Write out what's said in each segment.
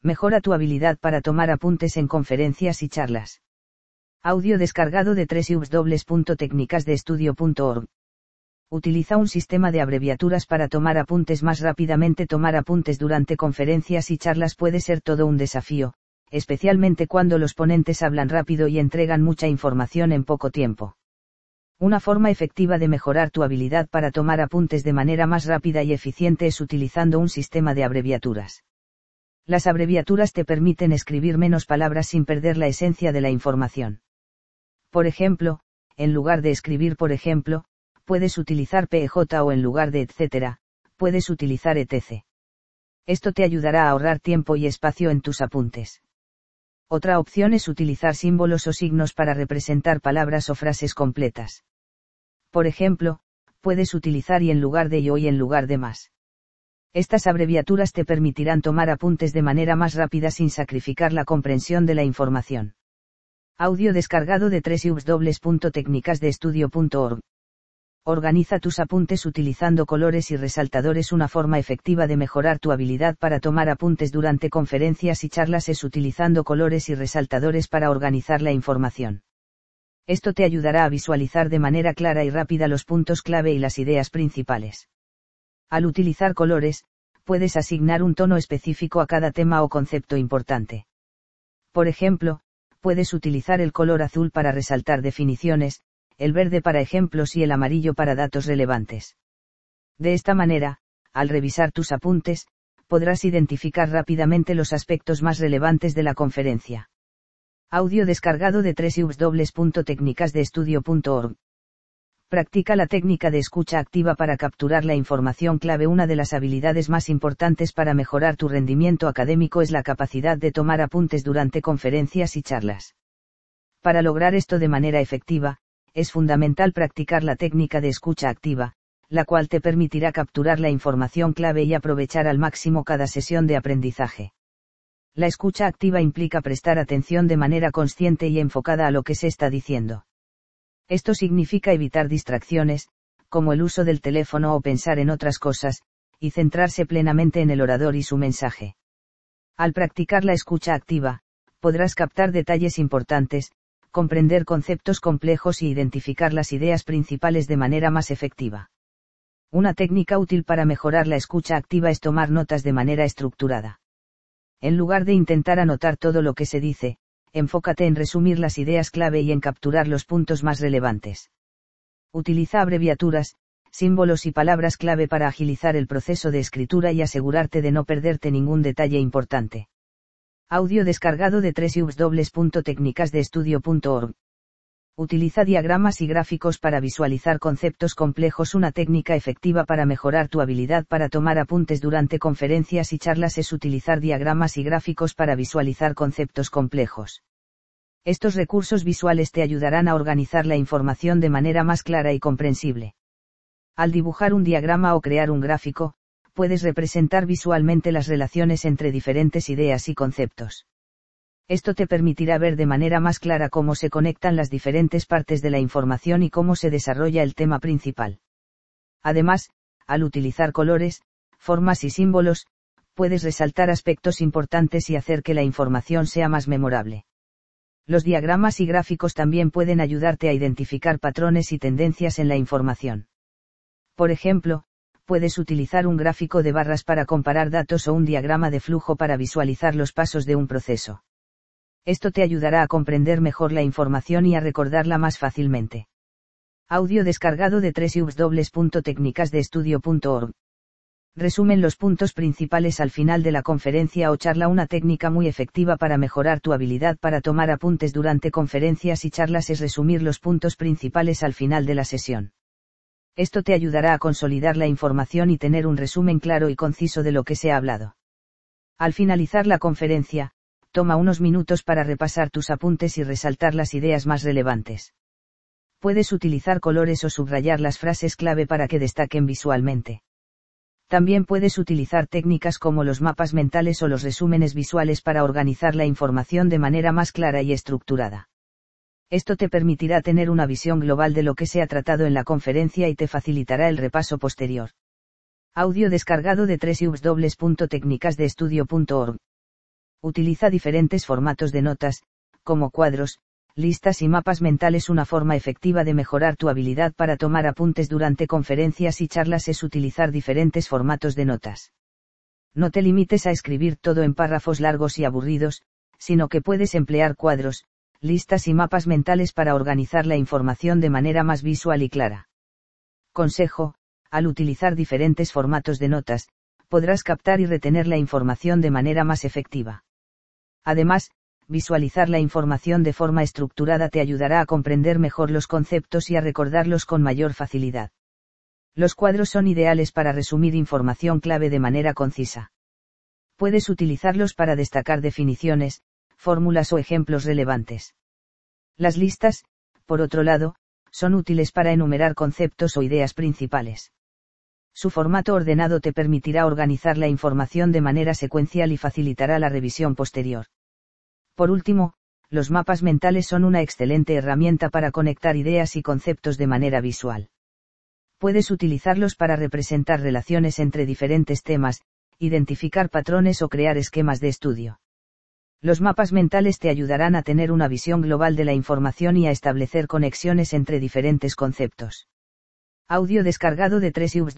Mejora tu habilidad para tomar apuntes en conferencias y charlas. Audio descargado de www.tecnicasdeestudio.org. Utiliza un sistema de abreviaturas para tomar apuntes más rápidamente. Tomar apuntes durante conferencias y charlas puede ser todo un desafío, especialmente cuando los ponentes hablan rápido y entregan mucha información en poco tiempo. Una forma efectiva de mejorar tu habilidad para tomar apuntes de manera más rápida y eficiente es utilizando un sistema de abreviaturas. Las abreviaturas te permiten escribir menos palabras sin perder la esencia de la información. Por ejemplo, en lugar de escribir por ejemplo, puedes utilizar PEJ o en lugar de etcétera, puedes utilizar etc. Esto te ayudará a ahorrar tiempo y espacio en tus apuntes. Otra opción es utilizar símbolos o signos para representar palabras o frases completas. Por ejemplo, puedes utilizar y en lugar de yo y en lugar de más. Estas abreviaturas te permitirán tomar apuntes de manera más rápida sin sacrificar la comprensión de la información. Audio descargado de www.tecnicasdeestudio.org. Organiza tus apuntes utilizando colores y resaltadores. Una forma efectiva de mejorar tu habilidad para tomar apuntes durante conferencias y charlas es utilizando colores y resaltadores para organizar la información. Esto te ayudará a visualizar de manera clara y rápida los puntos clave y las ideas principales. Al utilizar colores, puedes asignar un tono específico a cada tema o concepto importante. Por ejemplo, puedes utilizar el color azul para resaltar definiciones, el verde para ejemplos y el amarillo para datos relevantes. De esta manera, al revisar tus apuntes, podrás identificar rápidamente los aspectos más relevantes de la conferencia. Audio descargado de www.tecnicasdeestudio.org. Practica la técnica de escucha activa para capturar la información clave. Una de las habilidades más importantes para mejorar tu rendimiento académico es la capacidad de tomar apuntes durante conferencias y charlas. Para lograr esto de manera efectiva, es fundamental practicar la técnica de escucha activa, la cual te permitirá capturar la información clave y aprovechar al máximo cada sesión de aprendizaje. La escucha activa implica prestar atención de manera consciente y enfocada a lo que se está diciendo. Esto significa evitar distracciones, como el uso del teléfono o pensar en otras cosas, y centrarse plenamente en el orador y su mensaje. Al practicar la escucha activa, podrás captar detalles importantes, comprender conceptos complejos y identificar las ideas principales de manera más efectiva. Una técnica útil para mejorar la escucha activa es tomar notas de manera estructurada. En lugar de intentar anotar todo lo que se dice, enfócate en resumir las ideas clave y en capturar los puntos más relevantes. Utiliza abreviaturas, símbolos y palabras clave para agilizar el proceso de escritura y asegurarte de no perderte ningún detalle importante. Audio descargado de www.tecnicasdeestudio.org. Utiliza diagramas y gráficos para visualizar conceptos complejos. Una técnica efectiva para mejorar tu habilidad para tomar apuntes durante conferencias y charlas es utilizar diagramas y gráficos para visualizar conceptos complejos. Estos recursos visuales te ayudarán a organizar la información de manera más clara y comprensible. Al dibujar un diagrama o crear un gráfico, puedes representar visualmente las relaciones entre diferentes ideas y conceptos. Esto te permitirá ver de manera más clara cómo se conectan las diferentes partes de la información y cómo se desarrolla el tema principal. Además, al utilizar colores, formas y símbolos, puedes resaltar aspectos importantes y hacer que la información sea más memorable. Los diagramas y gráficos también pueden ayudarte a identificar patrones y tendencias en la información. Por ejemplo, puedes utilizar un gráfico de barras para comparar datos o un diagrama de flujo para visualizar los pasos de un proceso. Esto te ayudará a comprender mejor la información y a recordarla más fácilmente. Audio descargado de www.tecnicasdeestudio.org. Resumen los puntos principales al final de la conferencia o charla. Una técnica muy efectiva para mejorar tu habilidad para tomar apuntes durante conferencias y charlas es resumir los puntos principales al final de la sesión. Esto te ayudará a consolidar la información y tener un resumen claro y conciso de lo que se ha hablado. Al finalizar la conferencia, toma unos minutos para repasar tus apuntes y resaltar las ideas más relevantes. Puedes utilizar colores o subrayar las frases clave para que destaquen visualmente. También puedes utilizar técnicas como los mapas mentales o los resúmenes visuales para organizar la información de manera más clara y estructurada. Esto te permitirá tener una visión global de lo que se ha tratado en la conferencia y te facilitará el repaso posterior. Audio descargado de www.tecnicasdeestudio.org. Utiliza diferentes formatos de notas, como cuadros, listas y mapas mentales. Una forma efectiva de mejorar tu habilidad para tomar apuntes durante conferencias y charlas es utilizar diferentes formatos de notas. No te limites a escribir todo en párrafos largos y aburridos, sino que puedes emplear cuadros, listas y mapas mentales para organizar la información de manera más visual y clara. Consejo: al utilizar diferentes formatos de notas, podrás captar y retener la información de manera más efectiva. Además, visualizar la información de forma estructurada te ayudará a comprender mejor los conceptos y a recordarlos con mayor facilidad. Los cuadros son ideales para resumir información clave de manera concisa. Puedes utilizarlos para destacar definiciones, fórmulas o ejemplos relevantes. Las listas, por otro lado, son útiles para enumerar conceptos o ideas principales. Su formato ordenado te permitirá organizar la información de manera secuencial y facilitará la revisión posterior. Por último, los mapas mentales son una excelente herramienta para conectar ideas y conceptos de manera visual. Puedes utilizarlos para representar relaciones entre diferentes temas, identificar patrones o crear esquemas de estudio. Los mapas mentales te ayudarán a tener una visión global de la información y a establecer conexiones entre diferentes conceptos. Audio descargado de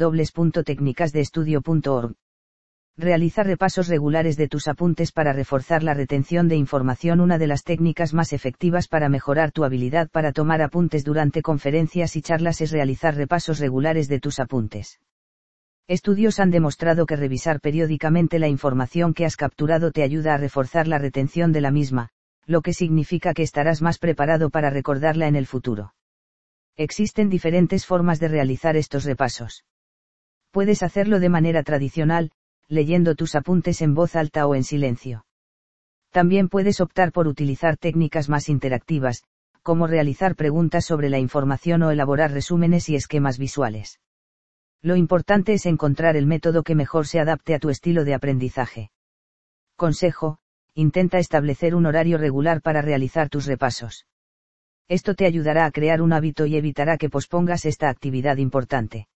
www.tecnicasdeestudio.org. Realiza repasos regulares de tus apuntes para reforzar la retención de información. Una de las técnicas más efectivas para mejorar tu habilidad para tomar apuntes durante conferencias y charlas es realizar repasos regulares de tus apuntes. Estudios han demostrado que revisar periódicamente la información que has capturado te ayuda a reforzar la retención de la misma, lo que significa que estarás más preparado para recordarla en el futuro. Existen diferentes formas de realizar estos repasos. Puedes hacerlo de manera tradicional, leyendo tus apuntes en voz alta o en silencio. También puedes optar por utilizar técnicas más interactivas, como realizar preguntas sobre la información o elaborar resúmenes y esquemas visuales. Lo importante es encontrar el método que mejor se adapte a tu estilo de aprendizaje. Consejo: intenta establecer un horario regular para realizar tus repasos. Esto te ayudará a crear un hábito y evitará que pospongas esta actividad importante.